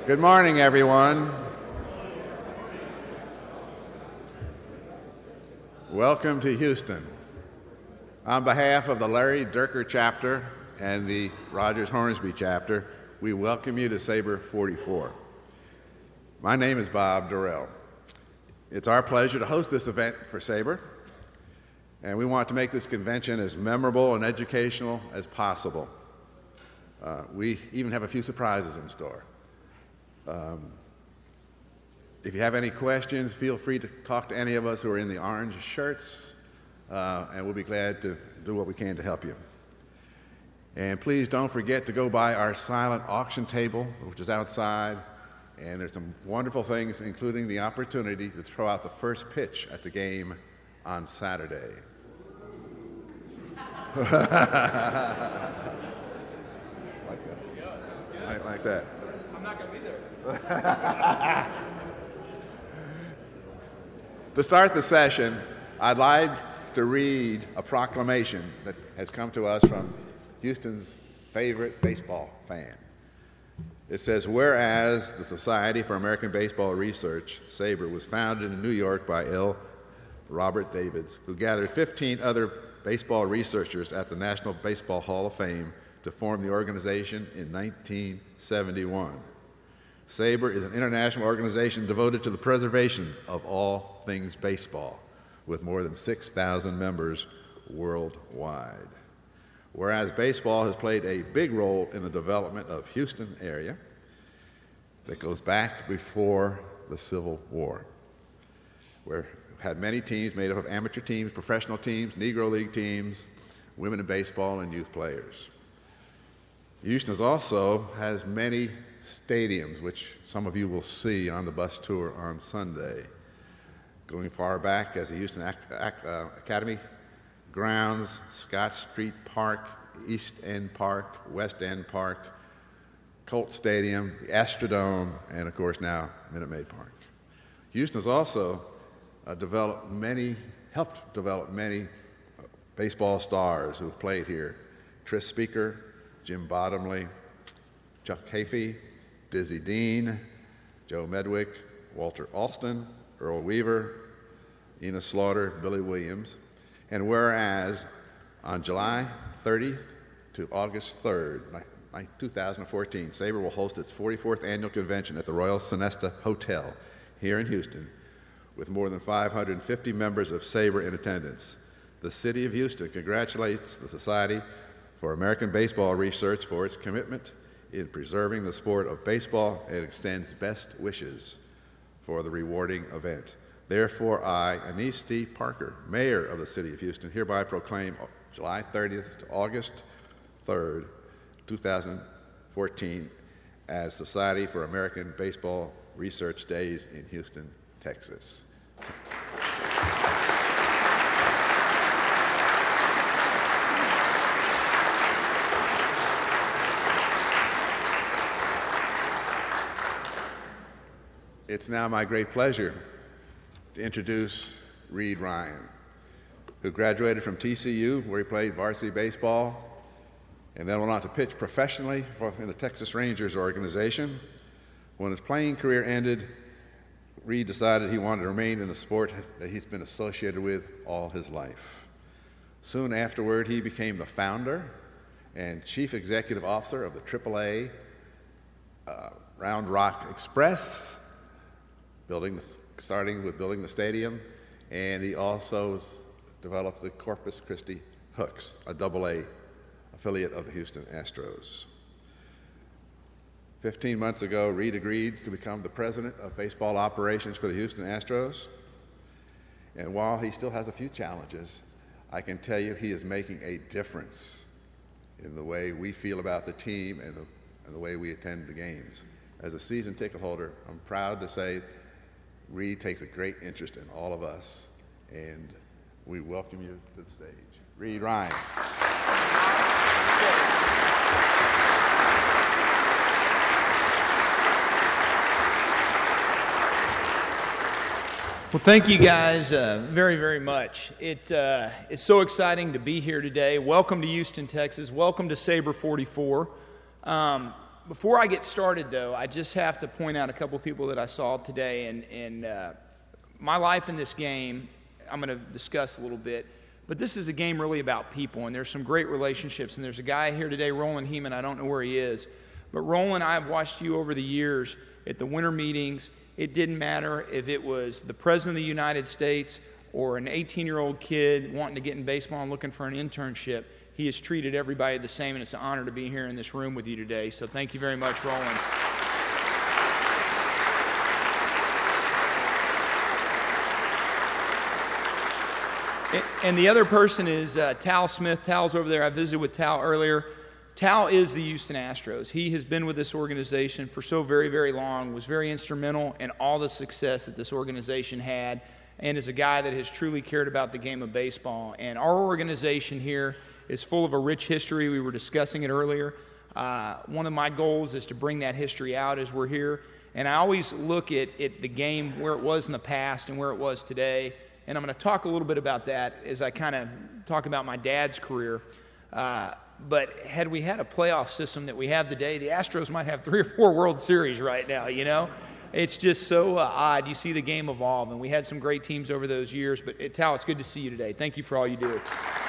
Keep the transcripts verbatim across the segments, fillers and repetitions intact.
Good morning, everyone. Welcome to Houston. On behalf of the Larry Dierker chapter and the Rogers Hornsby chapter, we welcome you to Sabre forty-four. My name is Bob Durrell. It's our pleasure to host this event for Sabre, and we want to make this convention as memorable and educational as possible. Uh, we even have a few surprises in store. Um, if you have any questions, feel free to talk to any of us who are in the orange shirts, uh, and we'll be glad to do what we can to help you. And please don't forget to go by our silent auction table, which is outside, and there's some wonderful things, including the opportunity to throw out the first pitch at the game on Saturday. like that. Like, like that. I'm not going to be there. To start the session, I'd like to read a proclamation that has come to us from Houston's favorite baseball fan. It says, whereas the Society for American Baseball Research, SABRE, was founded in New York by L. Robert Davids, who gathered fifteen other baseball researchers at the National Baseball Hall of Fame to form the organization in nineteen seventy-one. SABRE is an international organization devoted to the preservation of all things baseball, with more than six thousand members worldwide. Whereas baseball has played a big role in the development of Houston area that goes back before the Civil War, where we had many teams made up of amateur teams, professional teams, Negro League teams, women in baseball, and youth players. Houston also has many stadiums, which some of you will see on the bus tour on Sunday, going far back as the Houston Ac- Ac- uh, Academy grounds, Scott Street Park, East End Park, West End Park, Colt Stadium, the Astrodome, and of course now Minute Maid Park. Houston has also uh, developed many, helped develop many uh, baseball stars who have played here. Tris Speaker, Jim Bottomley, Chuck Hafey, Dizzy Dean, Joe Medwick, Walter Alston, Earl Weaver, Enos Slaughter, Billy Williams. And whereas on July thirtieth to August third, two thousand fourteen, SABRE will host its forty-fourth annual convention at the Royal Sonesta Hotel here in Houston with more than five hundred fifty members of SABRE in attendance. The City of Houston congratulates the Society for American Baseball Research for its commitment in preserving the sport of baseball and extends best wishes for the rewarding event. Therefore, I, Anise D. Parker, Mayor of the City of Houston, hereby proclaim July thirtieth to August third, two thousand fourteen, as Society for American Baseball Research Days in Houston, Texas. It's now my great pleasure to introduce Reed Ryan, who graduated from T C U, where he played varsity baseball, and then went on to pitch professionally for, in the Texas Rangers organization. When his playing career ended, Reed decided he wanted to remain in the sport that he's been associated with all his life. Soon afterward, he became the founder and chief executive officer of the triple A uh, Round Rock Express, building, starting with building the stadium, and he also developed the Corpus Christi Hooks, a double A affiliate of the Houston Astros. Fifteen months ago, Reed agreed to become the president of baseball operations for the Houston Astros, and while he still has a few challenges, I can tell you he is making a difference in the way we feel about the team and the, and the way we attend the games. As a season ticket holder, I'm proud to say Reed takes a great interest in all of us, and we welcome you to the stage. Reed Ryan. Well, thank you guys uh, very, very much. It, uh, it's so exciting to be here today. Welcome to Houston, Texas. Welcome to Sabre forty-four. Um, before I get started, though, I just have to point out a couple of people that I saw today. And, and uh, my life in this game, I'm going to discuss a little bit. But this is a game really about people, and there's some great relationships. And there's a guy here today, Roland Heeman. I don't know where he is. But Roland, I've watched you over the years at the winter meetings. It didn't matter if it was the President of the United States or an eighteen-year-old kid wanting to get in baseball and looking for an internship. He has treated everybody the same, and it's an honor to be here in this room with you today. So thank you very much, Roland. And the other person is uh, Tal Smith. Tal's over there. I visited with Tal earlier. Tal is the Houston Astros. He has been with this organization for so very, very long, was very instrumental in all the success that this organization had, and is a guy that has truly cared about the game of baseball. And our organization here is full of a rich history. We were discussing it earlier. Uh, one of my goals is to bring that history out as we're here. And I always look at, at the game where it was in the past and where it was today. And I'm going to talk a little bit about that as I kind of talk about my dad's career. Uh, but had we had a playoff system that we have today, the Astros might have three or four World Series right now, you know? It's just so uh, odd. You see the game evolve, and we had some great teams over those years. But, it, Tal, it's good to see you today. Thank you for all you do.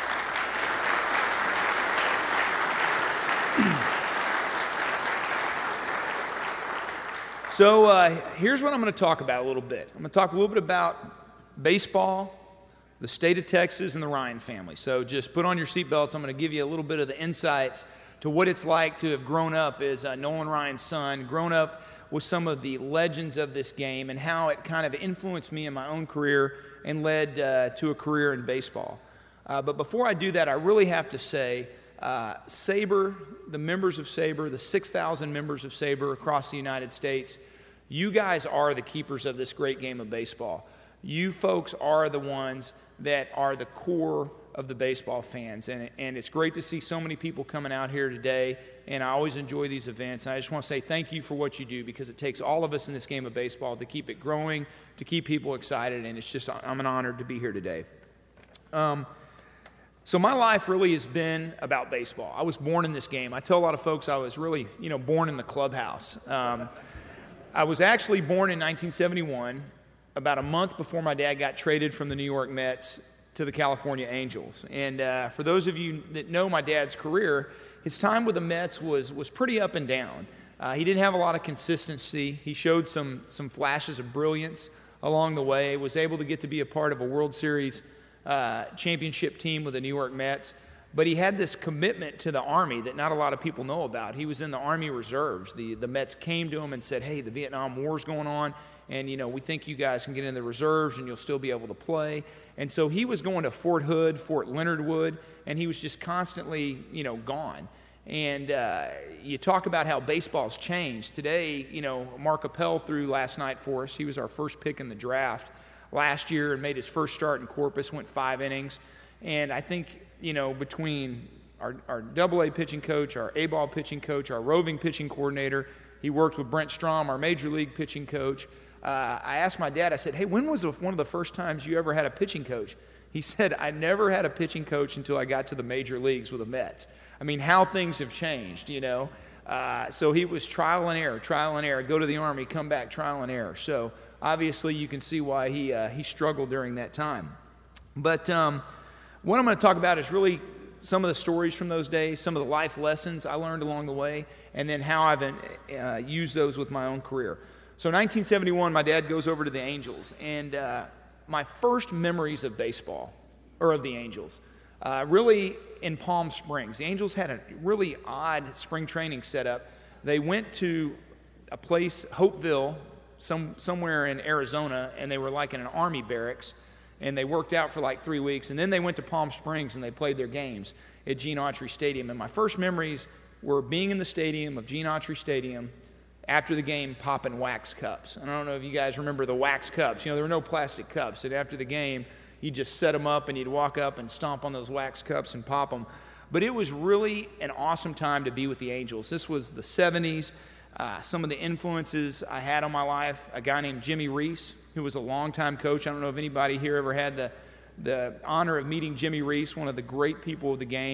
So uh, here's what I'm going to talk about a little bit. I'm going to talk a little bit about baseball, the state of Texas, and the Ryan family. So just put on your seatbelts. I'm going to give you a little bit of the insights to what it's like to have grown up as uh, Nolan Ryan's son, grown up with some of the legends of this game, and how it kind of influenced me in my own career and led uh, to a career in baseball. Uh, but before I do that, I really have to say, uh, SABR, the members of SABR, the six thousand members of SABR across the United States, you guys are the keepers of this great game of baseball. You folks are the ones that are the core of the baseball fans, and, and it's great to see so many people coming out here today, and I always enjoy these events, and I just want to say thank you for what you do, because it takes all of us in this game of baseball to keep it growing, to keep people excited, and it's just, I'm an honor to be here today. Um, so my life really has been about baseball. I was born in this game. I tell a lot of folks I was really, you know, born in the clubhouse. Um, I was actually born in nineteen seventy-one, about a month before my dad got traded from the New York Mets to the California Angels. And uh, for those of you that know my dad's career, his time with the Mets was was pretty up and down. Uh, he didn't have a lot of consistency. He showed some some flashes of brilliance along the way, was able to get to be a part of a World Series uh, championship team with the New York Mets. But he had this commitment to the Army that not a lot of people know about. He was in the Army Reserves. The, the Mets came to him and said, hey, the Vietnam War's going on, and, you know, we think you guys can get in the reserves and you'll still be able to play. And so he was going to Fort Hood, Fort Leonard Wood, and he was just constantly, you know, gone. And uh, you talk about how baseball's changed. Today, you know, Mark Appel threw last night for us. He was our first pick in the draft last year and made his first start in Corpus, went five innings. And I think, you know, between our, our double A pitching coach, our A-ball pitching coach, our roving pitching coordinator, he worked with Brent Strom, our major league pitching coach. Uh, I asked my dad, I said, hey, when was one of the first times you ever had a pitching coach? He said, I never had a pitching coach until I got to the major leagues with the Mets. I mean, how things have changed, you know. Uh, so he was trial and error, trial and error, go to the Army, come back, trial and error. So obviously you can see why he, uh, he struggled during that time. But um, what I'm going to talk about is really some of the stories from those days, some of the life lessons I learned along the way, and then how I've uh, used those with my own career. So nineteen seventy-one, my dad goes over to the Angels, and uh, my first memories of baseball, or of the Angels, uh, really in Palm Springs. The Angels had a really odd spring training setup. They went to a place, Hopeville, some, somewhere in Arizona, and they were like in an Army barracks, and they worked out for like three weeks, and then they went to Palm Springs and they played their games at Gene Autry Stadium. And my first memories were being in the stadium of Gene Autry Stadium after the game, popping wax cups. And I don't know if you guys remember the wax cups. You know, there were no plastic cups, and after the game, you'd just set them up and you'd walk up and stomp on those wax cups and pop them. But it was really an awesome time to be with the Angels. This was the seventies. Uh, some of the influences I had on my life, a guy named Jimmy Reese, who was a longtime coach. I don't know if anybody here ever had the, the honor of meeting Jimmy Reese, one of the great people of the game.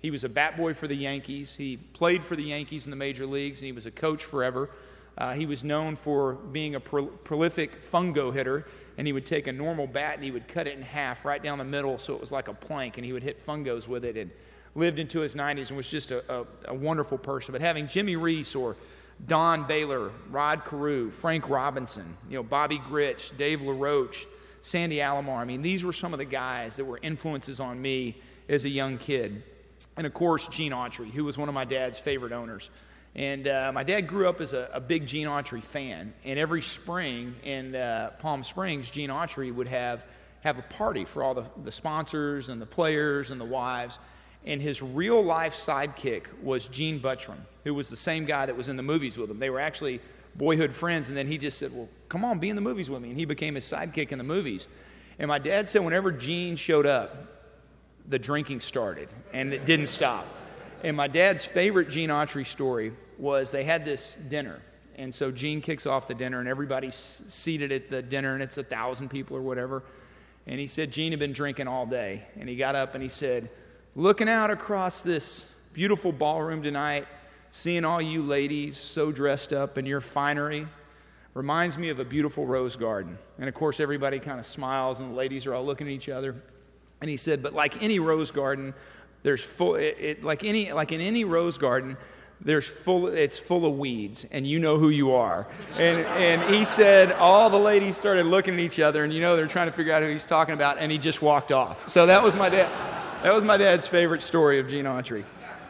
He was a bat boy for the Yankees. He played for the Yankees in the major leagues, and he was a coach forever. Uh, he was known for being a pro- prolific fungo hitter, and he would take a normal bat and he would cut it in half right down the middle so it was like a plank, and he would hit fungos with it, and lived into his nineties and was just a, a, a wonderful person. But having Jimmy Reese or Don Baylor, Rod Carew, Frank Robinson, you know, Bobby Grich, Dave LaRoche, Sandy Alomar, I mean, these were some of the guys that were influences on me as a young kid. And, of course, Gene Autry, who was one of my dad's favorite owners. And uh, my dad grew up as a, a big Gene Autry fan. And every spring in uh, Palm Springs, Gene Autry would have, have a party for all the, the sponsors and the players and the wives. And his real-life sidekick was Gene Buttram, who was the same guy that was in the movies with him. They were actually boyhood friends, and then he just said, well, come on, be in the movies with me. And he became his sidekick in the movies. And my dad said whenever Gene showed up, the drinking started, and it didn't stop. And my dad's favorite Gene Autry story was they had this dinner. And so Gene kicks off the dinner, and everybody's seated at the dinner, and it's a thousand people or whatever. And he said Gene had been drinking all day. And he got up and he said, looking out across this beautiful ballroom tonight, seeing all you ladies so dressed up in your finery, reminds me of a beautiful rose garden. And of course, everybody kind of smiles, and the ladies are all looking at each other. And he said, but like any rose garden, there's full, it, it, like any, like in any rose garden, there's full, it's full of weeds, and you know who you are. And, and he said all the ladies started looking at each other, and you know they're trying to figure out who he's talking about, and he just walked off. So that was my dad. That was my dad's favorite story of Gene Autry.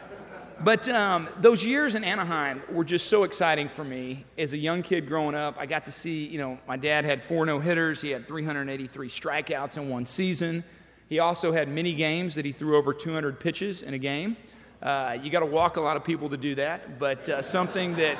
But um, those years in Anaheim were just so exciting for me. As a young kid growing up, I got to see, you know, my dad had four no-hitters. He had three hundred eighty-three strikeouts in one season. He also had many games that he threw over two hundred pitches in a game. Uh, you got to walk a lot of people to do that, but uh, something that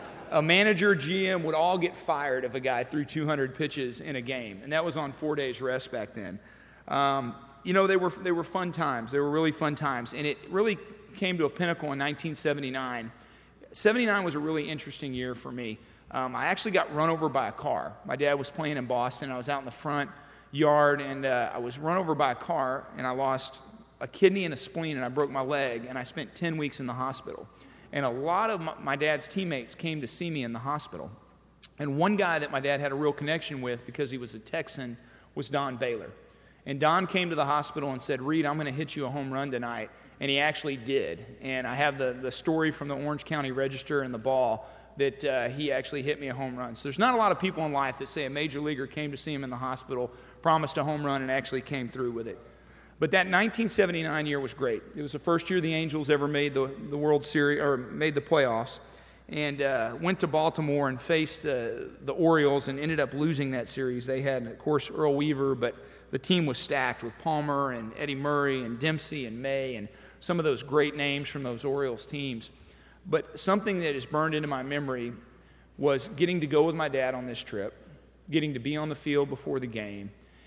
a manager, G M would all get fired if a guy threw two hundred pitches in a game, and that was on four days rest back then. Um, you know, they were they were fun times. They were really fun times, and it really came to a pinnacle in nineteen seventy-nine. seventy-nine was a really interesting year for me. Um, I actually got run over by a car. My dad was playing in Boston. I was out in the front yard, and uh, I was run over by a car, and I lost a kidney and a spleen, and I broke my leg, and I spent ten weeks in the hospital. And a lot of my, my dad's teammates came to see me in the hospital. And one guy that my dad had a real connection with, because he was a Texan, was Don Baylor. And Don came to the hospital and said, Reed, I'm going to hit you a home run tonight. And he actually did. And I have the, the story from the Orange County Register and the Ball that uh, he actually hit me a home run. So there's not a lot of people in life that say a major leaguer came to see him in the hospital, promised a home run, and actually came through with it. But that nineteen seventy-nine year was great. It was the first year the Angels ever made the, the World Series, or made the playoffs, and uh, went to Baltimore and faced uh, the Orioles and ended up losing that series. They had, of course, Earl Weaver, but the team was stacked with Palmer and Eddie Murray and Dempsey and May and some of those great names from those Orioles teams. But something that is burned into my memory was getting to go with my dad on this trip, getting to be on the field before the game,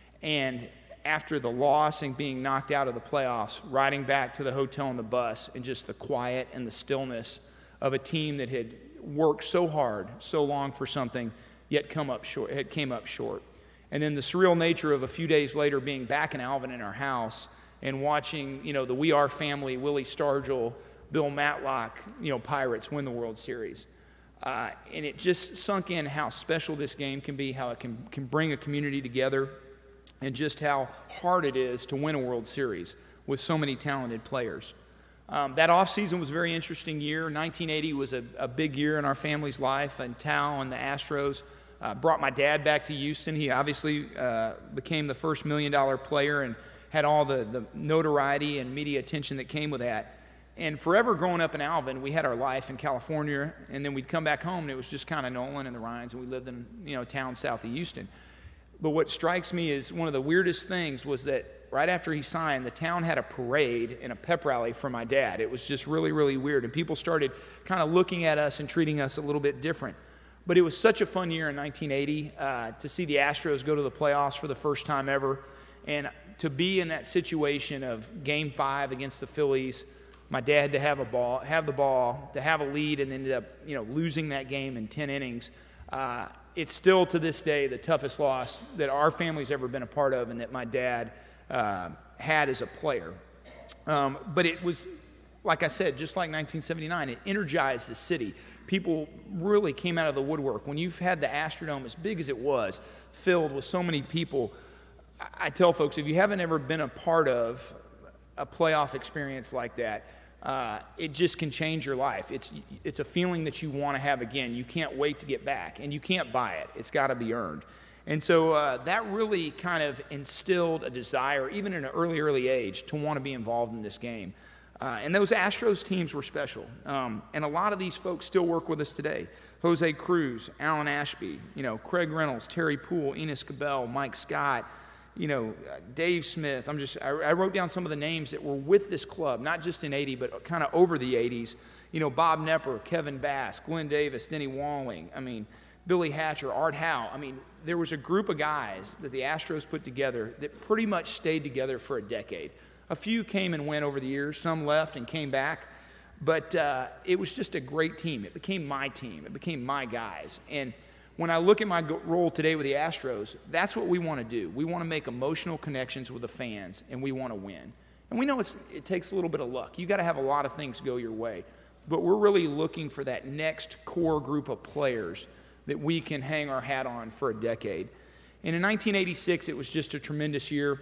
and after the loss and being knocked out of the playoffs, riding back to the hotel on the bus, and just the quiet and the stillness of a team that had worked so hard, so long for something, yet come up short, had came up short. And then the surreal nature of a few days later being back in Alvin in our house and watching, you know, the We Are family, Willie Stargell, Bill Matlock, you know, Pirates win the World Series. Uh, and it just sunk in how special this game can be, how it can, can bring a community together, and just how hard it is to win a World Series with so many talented players. Um, that offseason was a very interesting year. nineteen eighty was a, a big year in our family's life, and Tao and the Astros uh, brought my dad back to Houston. He obviously uh, became the first million-dollar player and had all the, the notoriety and media attention that came with that. And forever growing up in Alvin, we had our life in California, and then we'd come back home, and it was just kind of Nolan and the Ryans, and we lived in, you know, a town south of Houston. But what strikes me is one of the weirdest things was that right after he signed, the town had a parade and a pep rally for my dad. It was just really, really weird, and people started kind of looking at us and treating us a little bit different. But it was such a fun year in nineteen eighty uh, to see the Astros go to the playoffs for the first time ever, and to be in that situation of Game Five against the Phillies. My dad to have a ball, have the ball, to have a lead, and ended up, you know, losing that game in ten innings. Uh, it's still to this day the toughest loss that our family's ever been a part of, and that my dad uh, had as a player. Um, but it was like I said, just like nineteen seventy-nine, it energized the city. People really came out of the woodwork. When you've had the Astrodome, as big as it was, filled with so many people, I tell folks, if you haven't ever been a part of a playoff experience like that, uh, it just can change your life. It's it's a feeling that you want to have again. You can't wait to get back, and you can't buy it. It's got to be earned. And so uh, that really kind of instilled a desire, even in an early, early age, to want to be involved in this game. Uh, and those Astros teams were special. Um, and a lot of these folks still work with us today. Jose Cruz, Alan Ashby, you know, Craig Reynolds, Terry Poole, Enos Cabell, Mike Scott, you know, uh, Dave Smith. I'm just, I, I wrote down some of the names that were with this club, not just in eighty, but kind of over the eighties. You know, Bob Nepper, Kevin Bass, Glenn Davis, Denny Walling, I mean, Billy Hatcher, Art Howe. I mean, there was a group of guys that the Astros put together that pretty much stayed together for a decade. A few came and went over the years. Some left and came back. But uh, it was just a great team. It became my team. It became my guys. And when I look at my go- role today with the Astros, that's what we want to do. We want to make emotional connections with the fans, and we want to win. And we know it's, it takes a little bit of luck. You got to have a lot of things go your way. But we're really looking for that next core group of players that we can hang our hat on for a decade. And in nineteen eighty-six, it was just a tremendous year.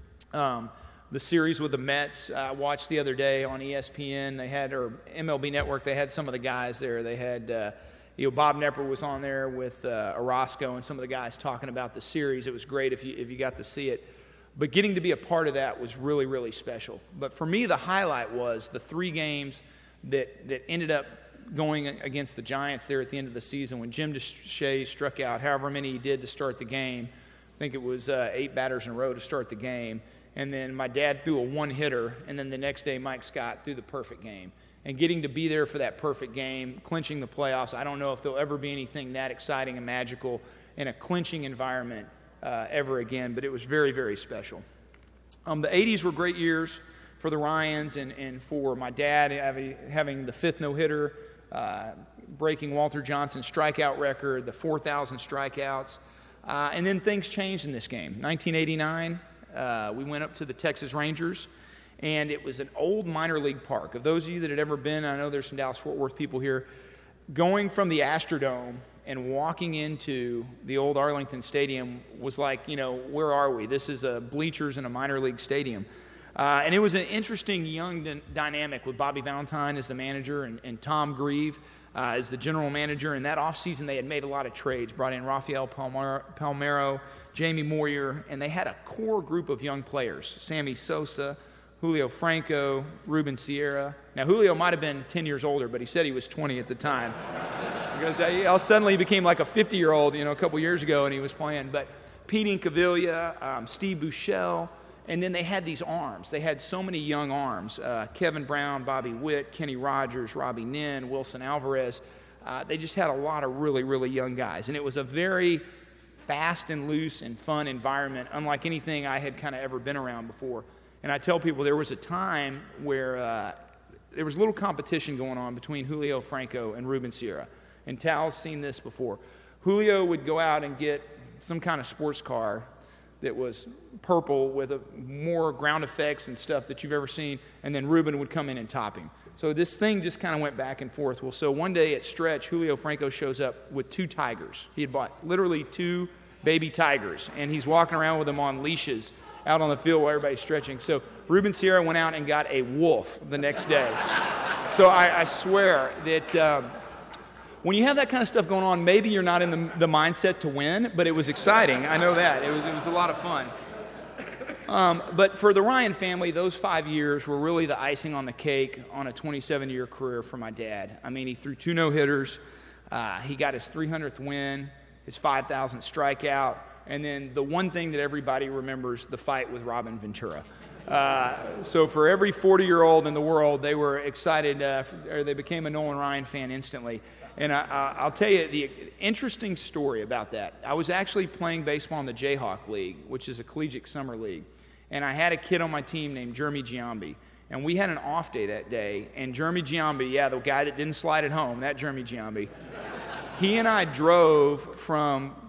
Um, the series with the Mets, I watched the other day on E S P N. They had, or M L B Network, they had some of the guys there. They had, uh, you know, Bob Nepper was on there with uh, Orozco and some of the guys talking about the series. It was great if you if you got to see it. But getting to be a part of that was really, really special. But for me, the highlight was the three games that that ended up going against the Giants there at the end of the season when Jim Deshaies struck out however many he did to start the game. I think it was uh, eight batters in a row to start the game. And then my dad threw a one-hitter, and then the next day Mike Scott threw the perfect game. And getting to be there for that perfect game, clinching the playoffs, I don't know if there'll ever be anything that exciting and magical in a clinching environment uh, ever again, but it was very, very special. Um, the eighties were great years for the Ryans and, and for my dad having, having the fifth no-hitter, uh, breaking Walter Johnson's strikeout record, the four thousand strikeouts. Uh, and then things changed in this game. nineteen eighty-nine, uh, we went up to the Texas Rangers, and it was an old minor league park. Of those of you that had ever been, I know there's some Dallas-Fort Worth people here, going from the Astrodome and walking into the old Arlington Stadium was like, you know, where are we? This is a bleachers in a minor league stadium. Uh, and it was an interesting young d- dynamic with Bobby Valentine as the manager and, and Tom Grieve uh, as the general manager. And that offseason, they had made a lot of trades, brought in Rafael Palmero, Palmero, Jamie Moyer, and they had a core group of young players, Sammy Sosa, Julio Franco, Ruben Sierra. Now, Julio might have been ten years older, but he said he was twenty at the time. Because I, suddenly he became like a fifty-year-old, you know, a couple years ago, and he was playing. But Pete Incaviglia, um, Steve Buechele, and then they had these arms. They had so many young arms. Uh, Kevin Brown, Bobby Witt, Kenny Rogers, Robbie Nin, Wilson Alvarez. Uh, they just had a lot of really, really young guys. And it was a very fast and loose and fun environment, unlike anything I had kind of ever been around before. And I tell people there was a time where uh, there was a little competition going on between Julio Franco and Ruben Sierra. And Tal's seen this before. Julio would go out and get some kind of sports car that was purple with a, more ground effects and stuff that you've ever seen, and then Ruben would come in and top him. So this thing just kind of went back and forth. Well, so one day at Stretch, Julio Franco shows up with two tigers. He had bought literally two baby tigers, and he's walking around with them on leashes out on the field while everybody's stretching. So Ruben Sierra went out and got a wolf the next day. So I, I swear that um, when you have that kind of stuff going on, maybe you're not in the, the mindset to win, but it was exciting. I know that. It was, it was a lot of fun. Um, but for the Ryan family, those five years were really the icing on the cake on a twenty-seven-year career for my dad. I mean, he threw two no-hitters. Uh, he got his three hundredth win, his five thousandth strikeout, and then the one thing that everybody remembers, the fight with Robin Ventura. Uh, so for every forty-year-old in the world, they were excited, uh, or they became a Nolan Ryan fan instantly. And I, I'll tell you the interesting story about that. I was actually playing baseball in the Jayhawk League, which is a collegiate summer league. And I had a kid on my team named Jeremy Giambi. And we had an off day that day. And Jeremy Giambi, yeah, the guy that didn't slide at home, that Jeremy Giambi, he and I drove from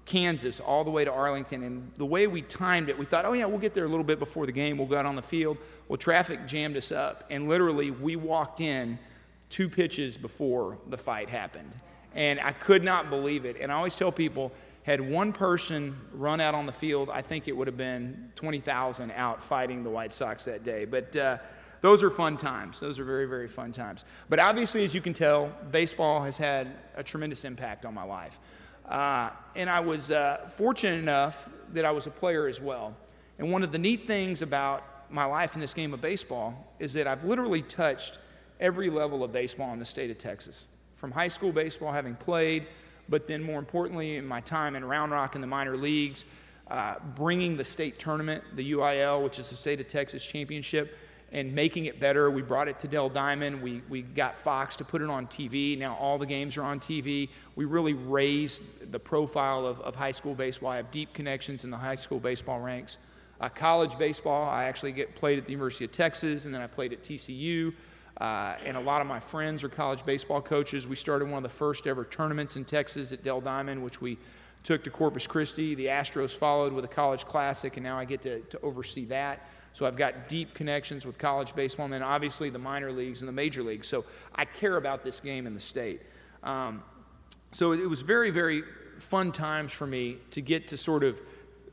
Kansas all the way to Arlington. And the way we timed it, we thought, oh, yeah, we'll get there a little bit before the game. We'll go out on the field. Well, traffic jammed us up. And literally, we walked in two pitches before the fight happened. And I could not believe it. And I always tell people, had one person run out on the field, I think it would have been twenty thousand out fighting the White Sox that day. But uh, those are fun times. Those are very, very fun times. But obviously, as you can tell, baseball has had a tremendous impact on my life. Uh, and I was uh, fortunate enough that I was a player as well. And one of the neat things about my life in this game of baseball is that I've literally touched every level of baseball in the state of Texas. From high school baseball, having played, but then more importantly, in my time in Round Rock in the minor leagues, uh, bringing the state tournament, the U I L, which is the State of Texas Championship, and making it better. We brought it to Dell Diamond. We we got Fox to put it on T V. Now all the games are on T V. We really raised the profile of, of high school baseball. I have deep connections in the high school baseball ranks. Uh, college baseball, I actually get played at the University of Texas, and then I played at T C U. Uh, and a lot of my friends are college baseball coaches. We started one of the first ever tournaments in Texas at Dell Diamond, which we took to Corpus Christi. The Astros followed with a college classic, and now I get to, to oversee that. So I've got deep connections with college baseball, and then obviously the minor leagues and the major leagues. So I care about this game in the state. Um, so it was very, very fun times for me to get to sort of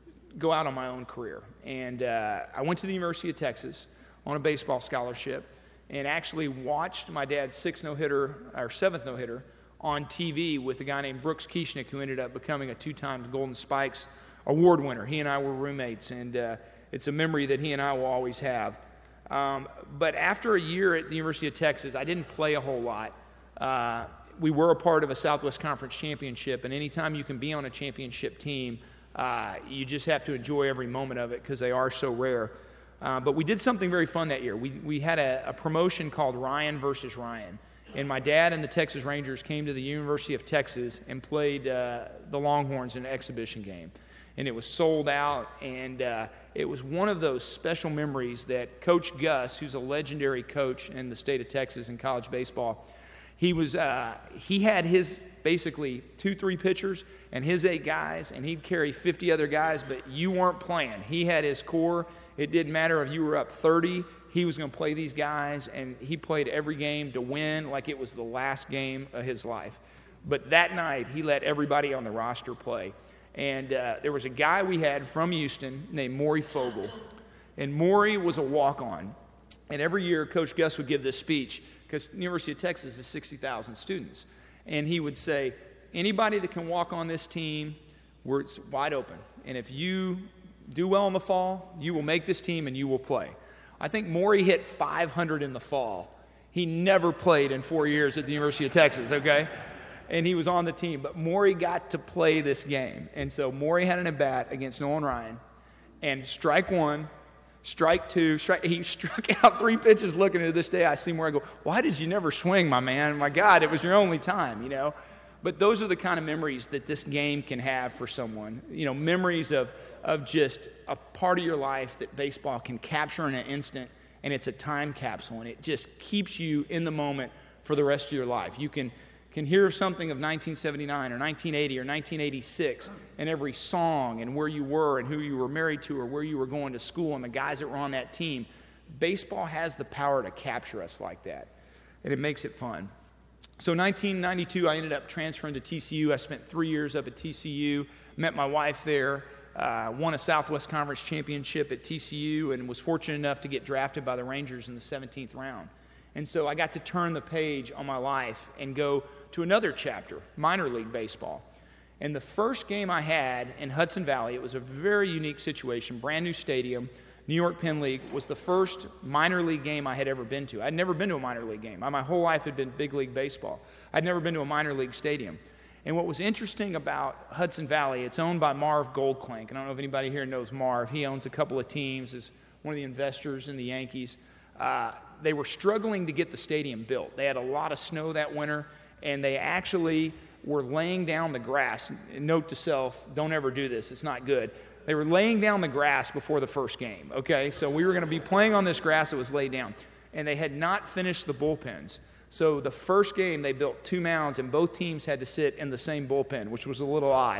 go out on my own career. And uh, I went to the University of Texas on a baseball scholarship and actually watched my dad's sixth no-hitter, or seventh no-hitter, on T V with a guy named Brooks Kieschnick, who ended up becoming a two-time Golden Spikes award winner. He and I were roommates, and uh, it's a memory that he and I will always have. Um, but after a year at the University of Texas, I didn't play a whole lot. Uh, we were a part of a Southwest Conference championship, and anytime you can be on a championship team, uh, you just have to enjoy every moment of it because they are so rare. Uh, but we did something very fun that year. We we had a, a promotion called Ryan versus Ryan. And my dad and the Texas Rangers came to the University of Texas and played uh, the Longhorns in an exhibition game. And it was sold out, and uh, it was one of those special memories that Coach Gus, who's a legendary coach in the state of Texas in college baseball, he was uh, he had his basically two, three pitchers and his eight guys, and he'd carry fifty other guys, but you weren't playing. He had his core. It didn't matter if you were up thirty. He was going to play these guys, and he played every game to win like it was the last game of his life. But that night, he let everybody on the roster play. And uh, there was a guy we had from Houston named Maury Fogel. And Maury was a walk-on. And every year, Coach Gus would give this speech, because the University of Texas has sixty thousand students. And he would say, anybody that can walk on this team, we're it's wide open. And if you do well in the fall, you will make this team and you will play. I think Maury hit five hundred in the fall. He never played in four years at the University of Texas, okay? And he was on the team. But Maury got to play this game. And so Maury had an at-bat against Nolan Ryan. And strike one, strike two, strike, he struck out three pitches. Looking at this day, I see Maury go, why did you never swing, my man? My God, it was your only time, you know? But those are the kind of memories that this game can have for someone. You know, memories of of just a part of your life that baseball can capture in an instant, and it's a time capsule, and it just keeps you in the moment for the rest of your life. You can can hear something of nineteen seventy-nine or nineteen eighty or nineteen eighty-six, and every song and where you were and who you were married to or where you were going to school and the guys that were on that team. Baseball has the power to capture us like that, and it makes it fun. So nineteen ninety-two, I ended up transferring to T C U. I spent three years up at T C U, met my wife there, uh, won a Southwest Conference championship at T C U, and was fortunate enough to get drafted by the Rangers in the seventeenth round. And so I got to turn the page on my life and go to another chapter, minor league baseball. And the first game I had in Hudson Valley, it was a very unique situation, brand new stadium, New York Penn League, was the first minor league game I had ever been to. I'd never been to a minor league game. My whole life had been big league baseball. I'd never been to a minor league stadium. And what was interesting about Hudson Valley, it's owned by Marv Goldklank. I don't know if anybody here knows Marv. He owns a couple of teams, is one of the investors in the Yankees. Uh, they were struggling to get the stadium built. They had a lot of snow that winter, and they actually were laying down the grass. Note to self, don't ever do this. It's not good. They were laying down the grass before the first game, okay? So we were going to be playing on this grass that was laid down, and they had not finished the bullpens. So the first game, they built two mounds, and both teams had to sit in the same bullpen, which was a little odd.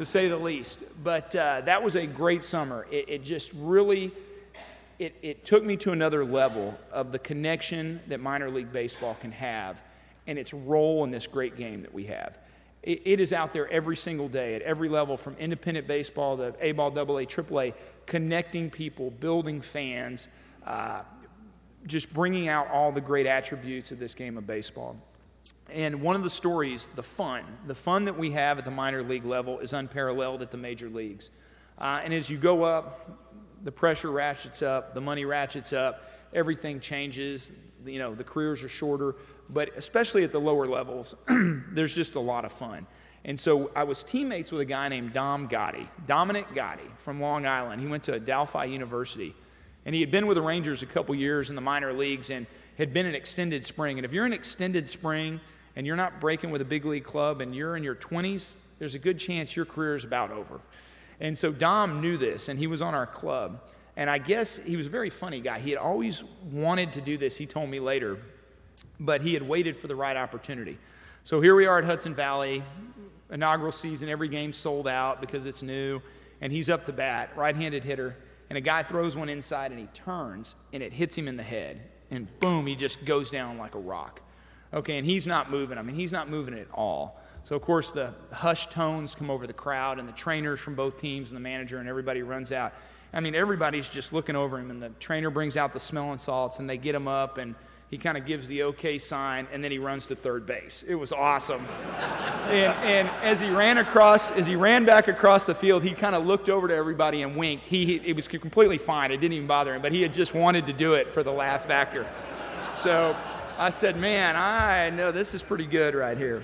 to say the least. But uh, that was a great summer. It, it just really, it, it took me to another level of the connection that minor league baseball can have and its role in this great game that we have. It, it is out there every single day at every level, from independent baseball to A-ball, double A, triple A, connecting people, building fans, uh, just bringing out all the great attributes of this game of baseball. And one of the stories, the fun, the fun that we have at the minor league level is unparalleled at the major leagues. Uh, and as you go up, the pressure ratchets up, the money ratchets up, everything changes. You know, the careers are shorter, but especially at the lower levels, there's just a lot of fun. And so I was teammates with a guy named Dom Gotti, Dominic Gotti from Long Island. He went to Adelphi University, and he had been with the Rangers a couple years in the minor leagues and had been in extended spring. And if you're in extended spring and you're not breaking with a big league club and you're in your twenties, there's a good chance your career is about over. And so Dom knew this, and he was on our club. And I guess he was a very funny guy. He had always wanted to do this, he told me later, but he had waited for the right opportunity. So here we are at Hudson Valley, inaugural season, every game sold out because it's new, and he's up to bat, right-handed hitter, and a guy throws one inside and he turns, and it hits him in the head, and boom, he just goes down like a rock. Okay, and he's not moving. I mean, he's not moving at all. So, of course, the hushed tones come over the crowd, and the trainers from both teams and the manager and everybody runs out. I mean, everybody's just looking over him, and the trainer brings out the smelling salts, and they get him up, and he kind of gives the okay sign, and then he runs to third base. It was awesome. and, and as he ran across, as he ran back across the field, he kind of looked over to everybody and winked. He, he, it was completely fine. It didn't even bother him, but he had just wanted to do it for the laugh factor. So I said, man, I know this is pretty good right here.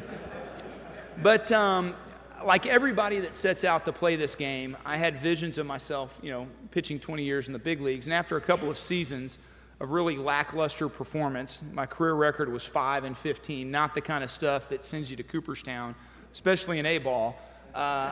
But um, like everybody that sets out to play this game, I had visions of myself, you know, pitching twenty years in the big leagues. And after a couple of seasons of really lackluster performance, my career record was five and fifteen, not the kind of stuff that sends you to Cooperstown, especially in A-ball. Uh,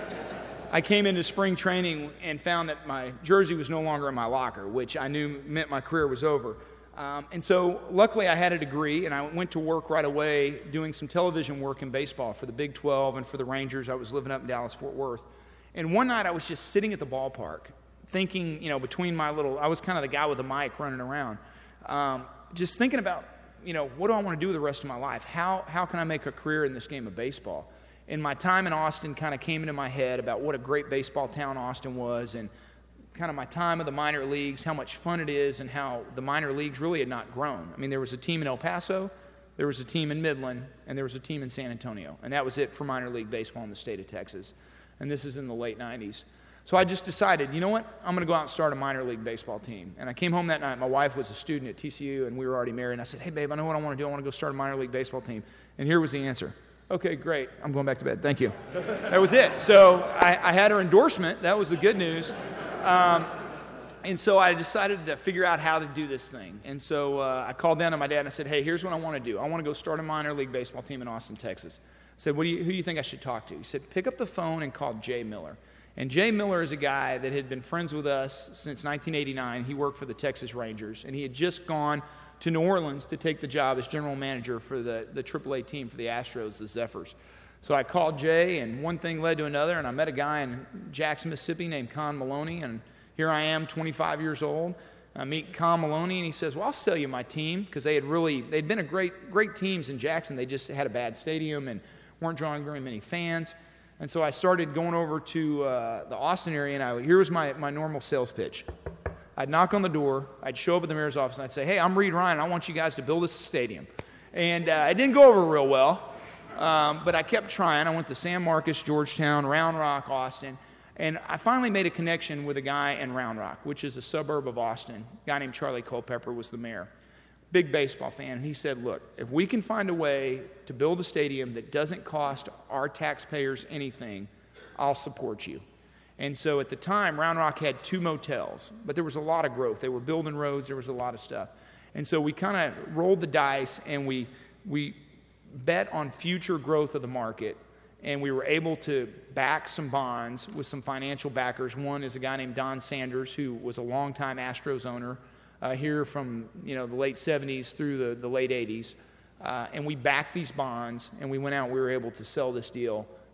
I came into spring training and found that my jersey was no longer in my locker, which I knew meant my career was over. Um, and so luckily I had a degree, and I went to work right away doing some television work in baseball for the Big twelve and for the Rangers. I was living up in Dallas-Fort Worth. And one night I was just sitting at the ballpark thinking, you know, between my little, I was kind of the guy with the mic running around, um, just thinking about, you know, what do I want to do with the rest of my life? How, how can I make a career in this game of baseball? And my time in Austin kind of came into my head about what a great baseball town Austin was, and kind of my time of the minor leagues, how much fun it is, and how the minor leagues really had not grown. I mean, there was a team in El Paso, there was a team in Midland, and there was a team in San Antonio. And that was it for minor league baseball in the state of Texas. And this is in the late nineties. So I just decided, you know what? I'm going to go out and start a minor league baseball team. And I came home that night. My wife was a student at T C U, and we were already married. And I said, hey, babe, I know what I want to do. I want to go start a minor league baseball team. And here was the answer. Okay, great. I'm going back to bed. Thank you. That was it. So I, I had her endorsement. That was the good news. Um, And so I decided to figure out how to do this thing. And so uh, I called down to my dad and I said, hey, here's what I want to do. I want to go start a minor league baseball team in Austin, Texas. I said, what do you, who do you think I should talk to? He said, pick up the phone and call Jay Miller. And Jay Miller is a guy that had been friends with us since nineteen eighty-nine. He worked for the Texas Rangers, and he had just gone to New Orleans to take the job as general manager for the, the triple A team for the Astros, the Zephyrs. So I called Jay, and one thing led to another, and I met a guy in Jackson, Mississippi named Con Maloney, and here I am, twenty-five years old. I meet Con Maloney, and he says, well, I'll sell you my team, because they had really, they'd been a great, great teams in Jackson. They just had a bad stadium and weren't drawing very many fans. And so I started going over to uh, the Austin area, and I, here was my, my normal sales pitch. I'd knock on the door. I'd show up at the mayor's office, and I'd say, hey, I'm Reed Ryan. I want you guys to build us a stadium. And uh, it didn't go over real well, um, but I kept trying. I went to San Marcos, Georgetown, Round Rock, Austin. And I finally made a connection with a guy in Round Rock, which is a suburb of Austin. A guy named Charlie Culpepper was the mayor. Big baseball fan. And he said, look, if we can find a way to build a stadium that doesn't cost our taxpayers anything, I'll support you. And so at the time, Round Rock had two motels, but there was a lot of growth. They were building roads. There was a lot of stuff. And so we kind of rolled the dice, and we we bet on future growth of the market. And we were able to back some bonds with some financial backers. One is a guy named Don Sanders, who was a longtime Astros owner uh, here from you know the late seventies through the, the late eighties. Uh, and we backed these bonds, and we went out and we were able to sell this deal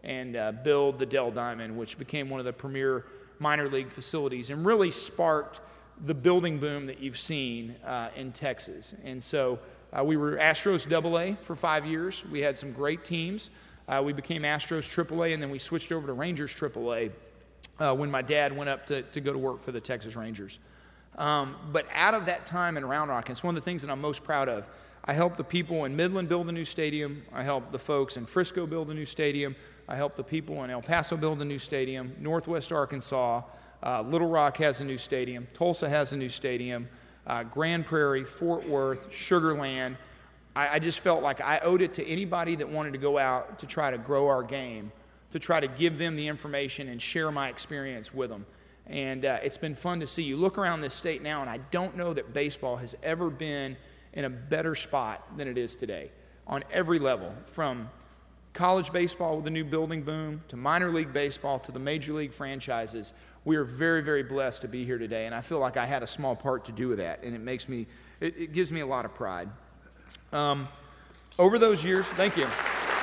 and uh, build the Dell Diamond, which became one of the premier minor league facilities and really sparked the building boom that you've seen uh, in Texas. And so uh, we were Astros double A for five years. We had some great teams. Uh, we became Astros triple A, and then we switched over to Rangers triple A uh, when my dad went up to, to go to work for the Texas Rangers. Um, but out of that time in Round Rock, and it's one of the things that I'm most proud of, I helped the people in Midland build a new stadium. I helped the folks in Frisco build a new stadium. I helped the people in El Paso build a new stadium. Northwest Arkansas, uh, Little Rock has a new stadium. Tulsa has a new stadium. Uh, Grand Prairie, Fort Worth, Sugar Land. I, I just felt like I owed it to anybody that wanted to go out to try to grow our game, to try to give them the information and share my experience with them. And uh, it's been fun to see. You look around this state now, and I don't know that baseball has ever been in a better spot than it is today on every level, from college baseball with the new building boom to minor league baseball to the major league franchises. We are very, very blessed to be here today, and I feel like I had a small part to do with that, and it makes me, it, it gives me a lot of pride. Um, over those years, thank you.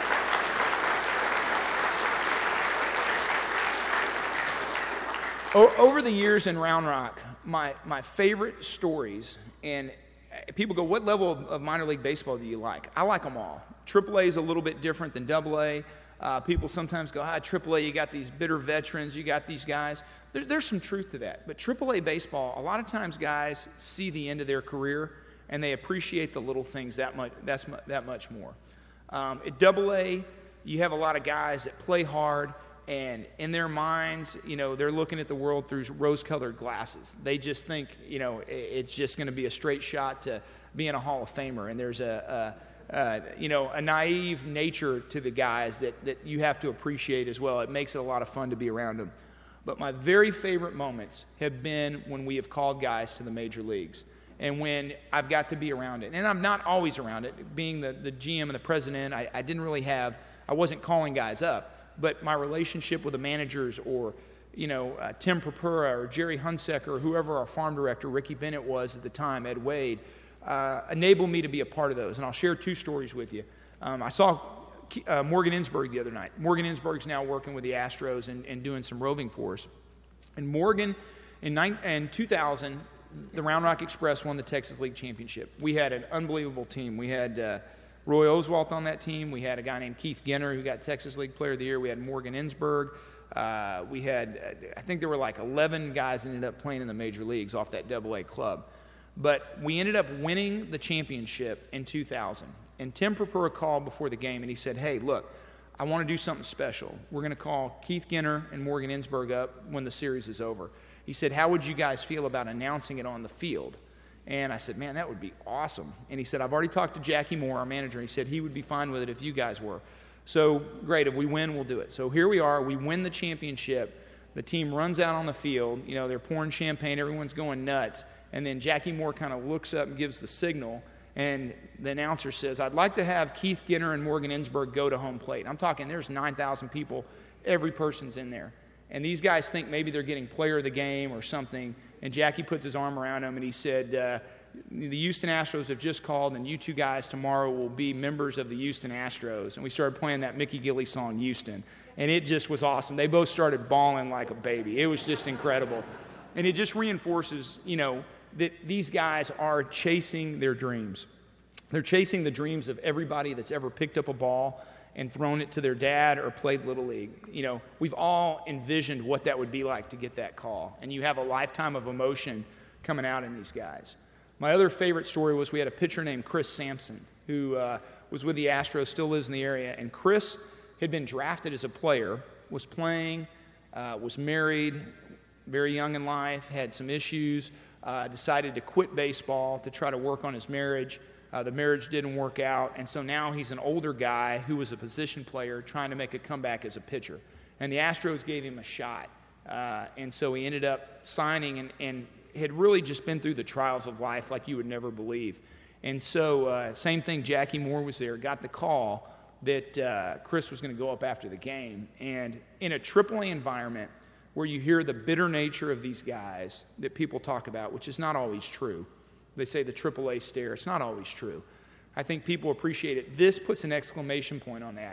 O- over the years in Round Rock, my, my favorite stories, and people go, what level of, of minor league baseball do you like? I like them all. triple A is a little bit different than double A. Uh, people sometimes go, ah, triple A, you got these bitter veterans, you got these guys. There, there's some truth to that. But triple A baseball, a lot of times guys see the end of their career, and they appreciate the little things that much, that's, that much more. Um, at double A, you have a lot of guys that play hard, and in their minds, you know, they're looking at the world through rose-colored glasses. They just think, you know, it's just going to be a straight shot to being a Hall of Famer. And there's a, a, a, you know, a naive nature to the guys that, that you have to appreciate as well. It makes it a lot of fun to be around them. But my very favorite moments have been when we have called guys to the major leagues and when I've got to be around it. And I'm not always around it. Being the, the G M and the president, I, I didn't really have, I wasn't calling guys up. But my relationship with the managers or, you know, uh, Tim Purpura or Jerry Hunsecker or whoever our farm director, Ricky Bennett, was at the time, Ed Wade, uh, enabled me to be a part of those. And I'll share two stories with you. Um, I saw uh, Morgan Ensberg the other night. Morgan Ensberg's now working with the Astros and, and doing some roving for us. And Morgan, in, nine, in two thousand, the Round Rock Express won the Texas League Championship. We had an unbelievable team. We had uh, Roy Oswalt on that team. We had a guy named Keith Ginner who got Texas League Player of the Year. We had Morgan Ensberg. Uh, we had, I think there were like eleven guys that ended up playing in the major leagues off that double A club. But we ended up winning the championship in two thousand. And Tim Purpura called before the game and he said, hey, look, I want to do something special. We're going to call Keith Ginner and Morgan Ensberg up when the series is over. He said, how would you guys feel about announcing it on the field? And I said, man, that would be awesome. And he said, I've already talked to Jackie Moore, our manager. He said he would be fine with it if you guys were. So great, if we win, we'll do it. So here we are. We win the championship. The team runs out on the field. You know, they're pouring champagne. Everyone's going nuts. And then Jackie Moore kind of looks up and gives the signal. And the announcer says, I'd like to have Keith Ginner and Morgan Ensberg go to home plate. I'm talking there's nine thousand people. Every person's in there. And these guys think maybe they're getting player of the game or something. And Jackie puts his arm around him and he said, uh, the Houston Astros have just called and you two guys tomorrow will be members of the Houston Astros. And we started playing that Mickey Gilley song, Houston. And it just was awesome. They both started bawling like a baby. It was just incredible. And it just reinforces, you know, that these guys are chasing their dreams. They're chasing the dreams of everybody that's ever picked up a ball and thrown it to their dad or played Little League. You know, we've all envisioned what that would be like to get that call. And you have a lifetime of emotion coming out in these guys. My other favorite story was we had a pitcher named Chris Sampson who uh, was with the Astros, still lives in the area. And Chris had been drafted as a player, was playing, uh, was married, very young in life, had some issues, uh, decided to quit baseball to try to work on his marriage. Uh, the marriage didn't work out, and so now he's an older guy who was a position player trying to make a comeback as a pitcher. And the Astros gave him a shot, uh, and so he ended up signing and, and had really just been through the trials of life like you would never believe. And so uh, same thing, Jackie Moore was there, got the call that uh, Chris was going to go up after the game. And in a triple A environment where you hear the bitter nature of these guys that people talk about, which is not always true, they say the triple A stare. It's not always true. I think people appreciate it. This puts an exclamation point on that.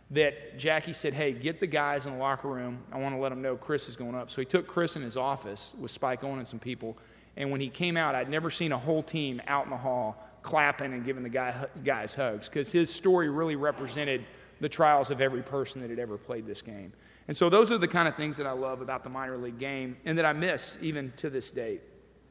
that Jackie said, hey, get the guys in the locker room. I want to let them know Chris is going up. So he took Chris in his office with Spike Owen and some people. And when he came out, I'd never seen a whole team out in the hall clapping and giving the guy, guys hugs, because his story really represented the trials of every person that had ever played this game. And so those are the kind of things that I love about the minor league game and that I miss even to this date.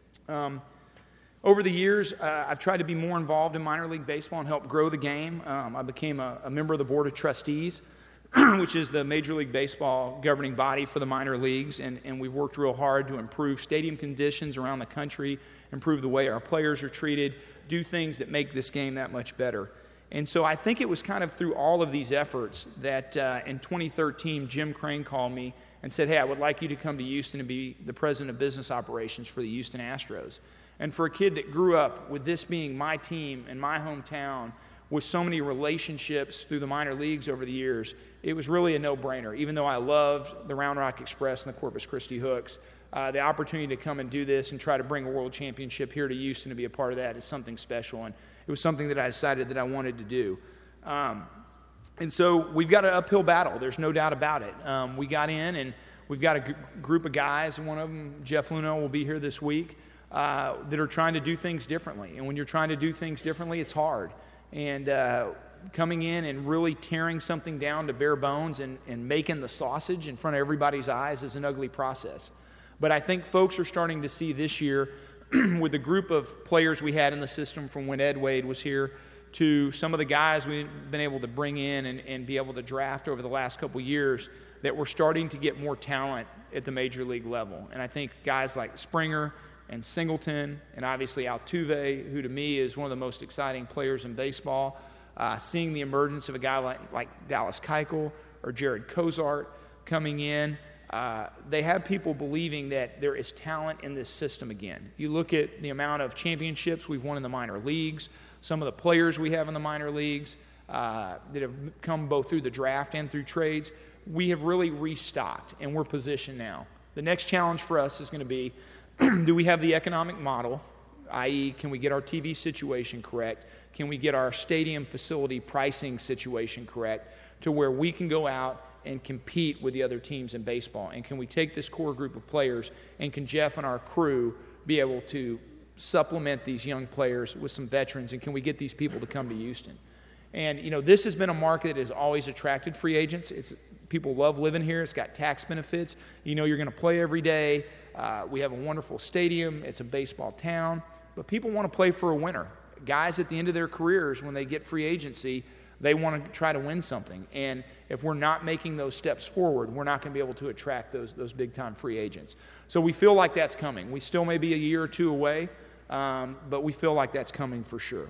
Um, over the years, uh, I've tried to be more involved in minor league baseball and help grow the game. Um, I became a, a member of the Board of Trustees, which is the Major League Baseball governing body for the minor leagues, and, and we've worked real hard to improve stadium conditions around the country, improve the way our players are treated, do things that make this game that much better. And so I think it was kind of through all of these efforts that uh, in twenty thirteen, Jim Crane called me and said, hey, I would like you to come to Houston and be the president of business operations for the Houston Astros. And for a kid that grew up with this being my team in my hometown, with so many relationships through the minor leagues over the years, it was really a no-brainer. Even though I loved the Round Rock Express and the Corpus Christi Hooks, uh, the opportunity to come and do this and try to bring a world championship here to Houston to be a part of that is something special. And it was something that I decided that I wanted to do. Um, and so we've got an uphill battle. There's no doubt about it. Um, we got in, and we've got a g- group of guys, one of them, Jeff Luno, will be here this week, uh, that are trying to do things differently. And when you're trying to do things differently, it's hard. And uh, coming in and really tearing something down to bare bones and, and making the sausage in front of everybody's eyes is an ugly process. But I think folks are starting to see this year, with the group of players we had in the system from when Ed Wade was here, to some of the guys we've been able to bring in and, and be able to draft over the last couple years, that we're starting to get more talent at the major league level. And I think guys like Springer and Singleton, and obviously Altuve, who to me is one of the most exciting players in baseball, uh, seeing the emergence of a guy like, like Dallas Keuchel or Jared Cozart coming in, uh, they have people believing that there is talent in this system again. You look at the amount of championships we've won in the minor leagues, some of the players we have in the minor leagues uh, that have come both through the draft and through trades. We have really restocked, and we're positioned now. The next challenge for us is going to be, do we have the economic model, that is, can we get our T V situation correct? Can we get our stadium facility pricing situation correct to where we can go out and compete with the other teams in baseball? And can we take this core group of players, and can Jeff and our crew be able to supplement these young players with some veterans, and can we get these people to come to Houston? And, you know, this has been a market that has always attracted free agents. It's people love living here. It's got tax benefits. You know you're going to play every day. Uh, we have a wonderful stadium. It's a baseball town. But people want to play for a winner. Guys at the end of their careers, when they get free agency, they want to try to win something. And if we're not making those steps forward, we're not going to be able to attract those, those big-time free agents. So we feel like that's coming. We still may be a year or two away, um, but we feel like that's coming for sure.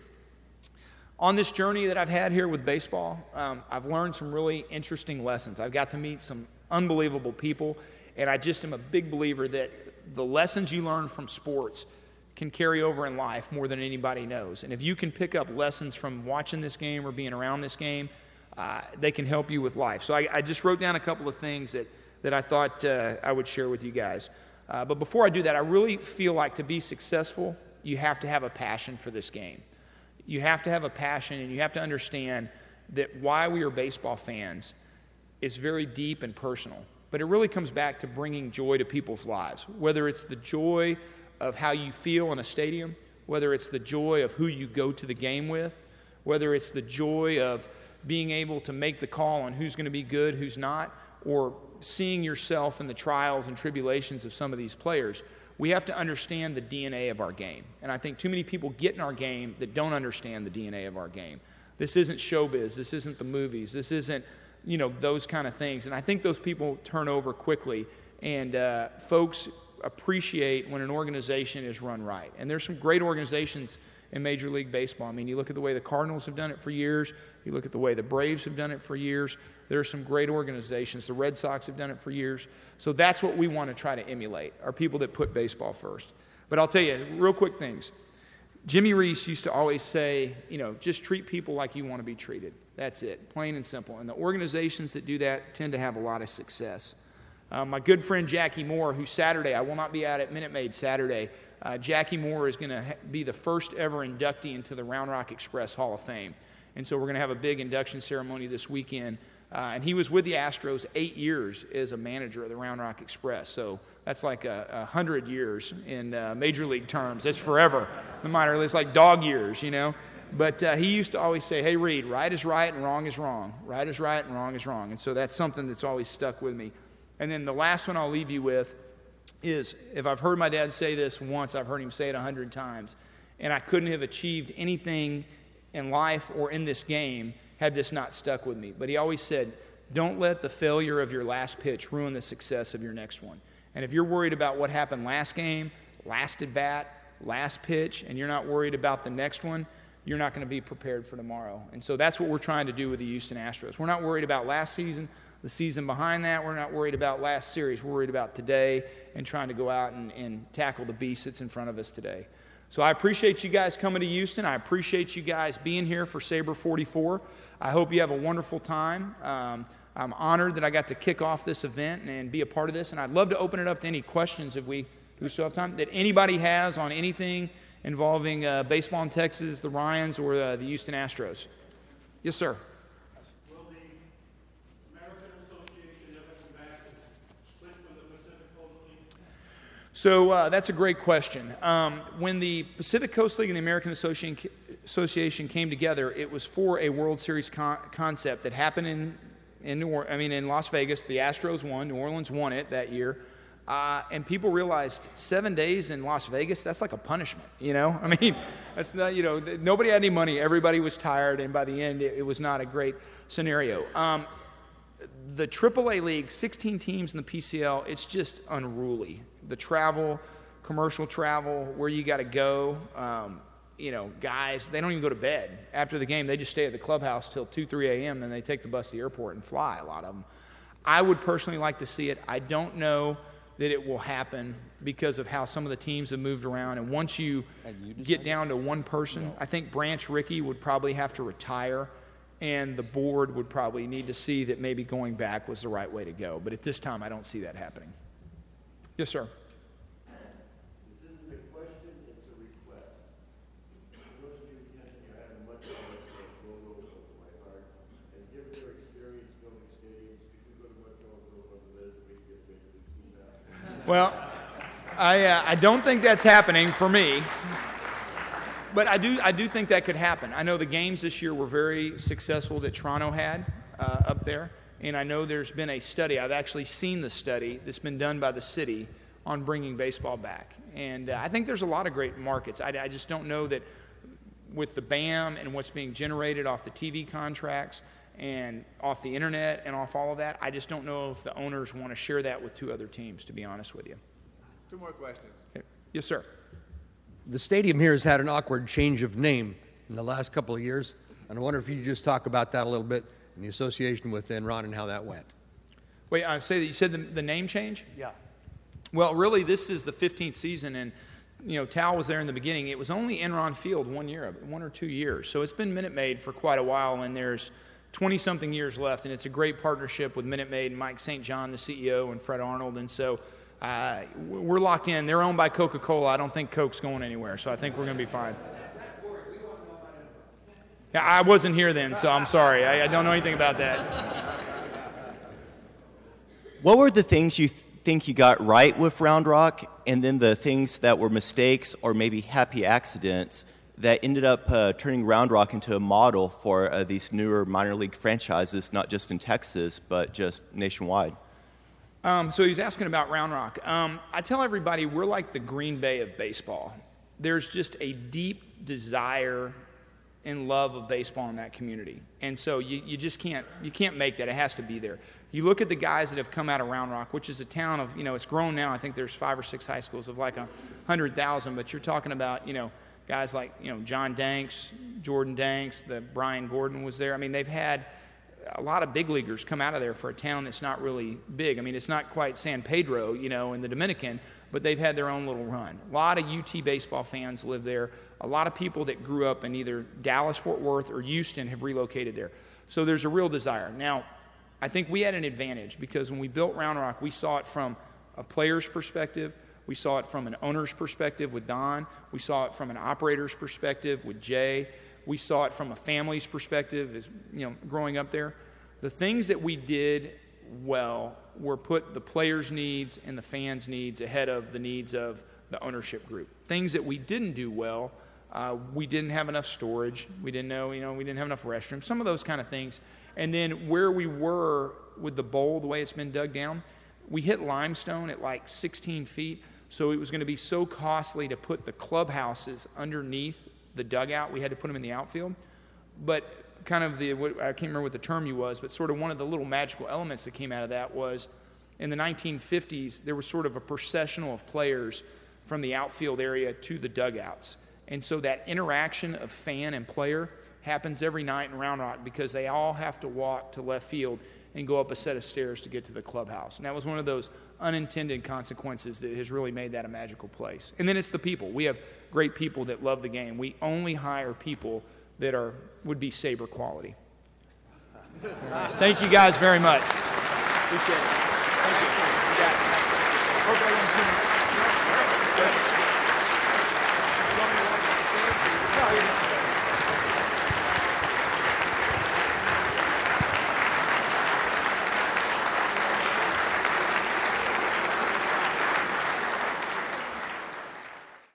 On this journey that I've had here with baseball, um, I've learned some really interesting lessons. I've got to meet some unbelievable people, and I just am a big believer that the lessons you learn from sports can carry over in life more than anybody knows. And if you can pick up lessons from watching this game or being around this game, uh, they can help you with life. So I, I just wrote down a couple of things that, that I thought uh, I would share with you guys. Uh, but before I do that, I really feel like to be successful, you have to have a passion for this game. You have to have a passion, and you have to understand that why we are baseball fans is very deep and personal. But it really comes back to bringing joy to people's lives, whether it's the joy of how you feel in a stadium, whether it's the joy of who you go to the game with, whether it's the joy of being able to make the call on who's going to be good, who's not, or seeing yourself in the trials and tribulations of some of these players. We have to understand the D N A of our game. And I think too many people get in our game that don't understand the D N A of our game. This isn't showbiz. This isn't the movies. This isn't, you know, those kind of things. And I think those people turn over quickly. And uh, folks appreciate when an organization is run right. And there's some great organizations in Major League Baseball. I mean, you look at the way the Cardinals have done it for years. You look at the way the Braves have done it for years. There are some great organizations. The Red Sox have done it for years. So that's what we want to try to emulate, are people that put baseball first. But I'll tell you, real quick things. Jimmy Reese used to always say, you know, just treat people like you want to be treated. That's it, plain and simple. And the organizations that do that tend to have a lot of success. Uh, my good friend Jackie Moore, who Saturday, I will not be out at Minute Maid Saturday. Uh, Jackie Moore is going to ha- be the first ever inductee into the Round Rock Express Hall of Fame. And so we're going to have a big induction ceremony this weekend Uh, and he was with the Astros eight years as a manager of the Round Rock Express. So that's like a, a hundred years in uh, major league terms. That's forever. The minor league, it's like dog years, you know. But uh, he used to always say, hey, Reed, right is right and wrong is wrong. Right is right and wrong is wrong. And so that's something that's always stuck with me. And then the last one I'll leave you with is, if I've heard my dad say this once, I've heard him say it a hundred times. And I couldn't have achieved anything in life or in this game had this not stuck with me. But he always said, don't let the failure of your last pitch ruin the success of your next one. And if you're worried about what happened last game, last at bat, last pitch, and you're not worried about the next one, you're not going to be prepared for tomorrow. And so that's what we're trying to do with the Houston Astros. We're not worried about last season, the season behind that. We're not worried about last series. We're worried about today and trying to go out and, and tackle the beast that's in front of us today. So I appreciate you guys coming to Houston. I appreciate you guys being here for Sabre forty-four. I hope you have a wonderful time. Um, I'm honored that I got to kick off this event and be a part of this. And I'd love to open it up to any questions if we, if we still have time, that anybody has on anything involving uh, baseball in Texas, the Ryans, or uh, the Houston Astros. Yes, sir. Will the American Association ever come back and split with the Pacific Coast League? So uh, that's a great question. Um, when the Pacific Coast League and the American Association, Association came together, it was for a World Series con- concept that happened in in New or- I mean in Las Vegas. The Astros won. New Orleans won it that year. Uh, and people realized seven days in Las Vegas, that's like a punishment, you know? I mean, that's not, you know, nobody had any money. Everybody was tired, and by the end, it, it was not a great scenario. Um, the triple A League, sixteen teams in the P C L, it's just unruly. The travel, commercial travel, where you got to go, um, you know, guys, they don't even go to bed. After the game, they just stay at the clubhouse till two, three a.m., then they take the bus to the airport and fly, a lot of them. I would personally like to see it. I don't know that it will happen because of how some of the teams have moved around. And once you get down to one person, I think Branch Rickey would probably have to retire, and the board would probably need to see that maybe going back was the right way to go. But at this time, I don't see that happening. Yes, sir. This isn't a question, it's a request. For those of you who tend to have much more logo of my heart, and given their experience building stadiums, if you go to much more logo of this, we get maybe the team out. Well, I uh, I don't think that's happening for me, but I do I do think that could happen. I know the games this year were very successful that Toronto had uh, up there, and I know there's been a study. I've actually seen the study that's been done by the city on bringing baseball back, and uh, I think there's a lot of great markets. I, I just don't know that with the B A M and what's being generated off the T V contracts and off the internet and off all of that, I just don't know if the owners want to share that with two other teams, to be honest with you. Two more questions. Okay. Yes, sir. The stadium here has had an awkward change of name in the last couple of years, and I wonder if you could just talk about that a little bit and the association with Enron and how that went. Wait, I say that you said the, the name change? Yeah. Well, really, this is the fifteenth season, and you know, Tal was there in the beginning. It was only Enron Field one year, one or two years. So it's been Minute Maid for quite a while, and there's twenty-something years left, and it's a great partnership with Minute Maid and Mike Saint John, the C E O, and Fred Arnold, and so uh, we're locked in. They're owned by Coca-Cola. I don't think Coke's going anywhere, so I think we're going to be fine. Yeah, I wasn't here then, so I'm sorry. I, I don't know anything about that. What were the things you th- think you got right with Round Rock, and then the things that were mistakes or maybe happy accidents that ended up uh, turning Round Rock into a model for uh, these newer minor league franchises, not just in Texas, but just nationwide? Um, so he's asking about Round Rock. Um, I tell everybody we're like the Green Bay of baseball. There's just a deep desire and love of baseball in that community. And so you, you just can't you can't make that. It has to be there. You look at the guys that have come out of Round Rock, which is a town of, you know, it's grown now. I think there's five or six high schools of like a hundred thousand, but you're talking about, you know, guys like, you know, John Danks, Jordan Danks, the Brian Gordon was there. I mean, they've had a lot of big leaguers come out of there for a town that's not really big. I mean, it's not quite San Pedro, you know, in the Dominican, but they've had their own little run. A lot of U T baseball fans live there. A lot of people that grew up in either Dallas, Fort Worth, or Houston have relocated there. So there's a real desire. Now, I think we had an advantage because when we built Round Rock, we saw it from a player's perspective. We saw it from an owner's perspective with Don. We saw it from an operator's perspective with Jay. We saw it from a family's perspective as, you know, growing up there. The things that we did well were put the players' needs and the fans' needs ahead of the needs of the ownership group. Things that we didn't do well, uh, we didn't have enough storage. We didn't know, you know, we didn't have enough restrooms, some of those kind of things. And then where we were with the bowl, the way it's been dug down, we hit limestone at like sixteen feet. So it was going to be so costly to put the clubhouses underneath the dugout. We had to put them in the outfield. But kind of the, what, I can't remember what the term you was, but sort of one of the little magical elements that came out of that was in the nineteen fifties, there was sort of a processional of players from the outfield area to the dugouts. And so that interaction of fan and player happens every night in Round Rock because they all have to walk to left field and go up a set of stairs to get to the clubhouse. And that was one of those unintended consequences that has really made that a magical place. And then it's the people. We have great people that love the game. We only hire people that are would be Sabre quality. Thank you guys very much. Appreciate it. Thank you. You got it. Hope everyone's doing